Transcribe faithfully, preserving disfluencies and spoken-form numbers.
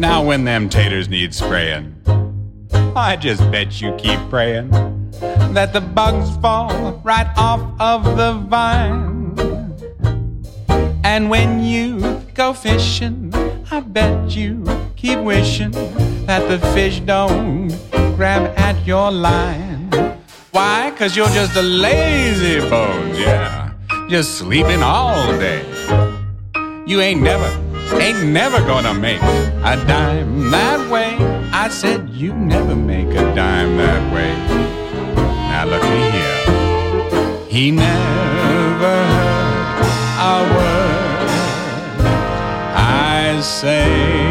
Now when them taters need spraying, I just bet you keep praying that the bugs fall right off of the vine. And when you go fishing, I bet you keep wishing that the fish don't grab at your line. Why? 'Cause you're just a lazy bones, yeah, just sleeping all day. You ain't never, ain't never gonna make a dime that way. I said you never make a dime that way. Now looky here, he never heard a word I say.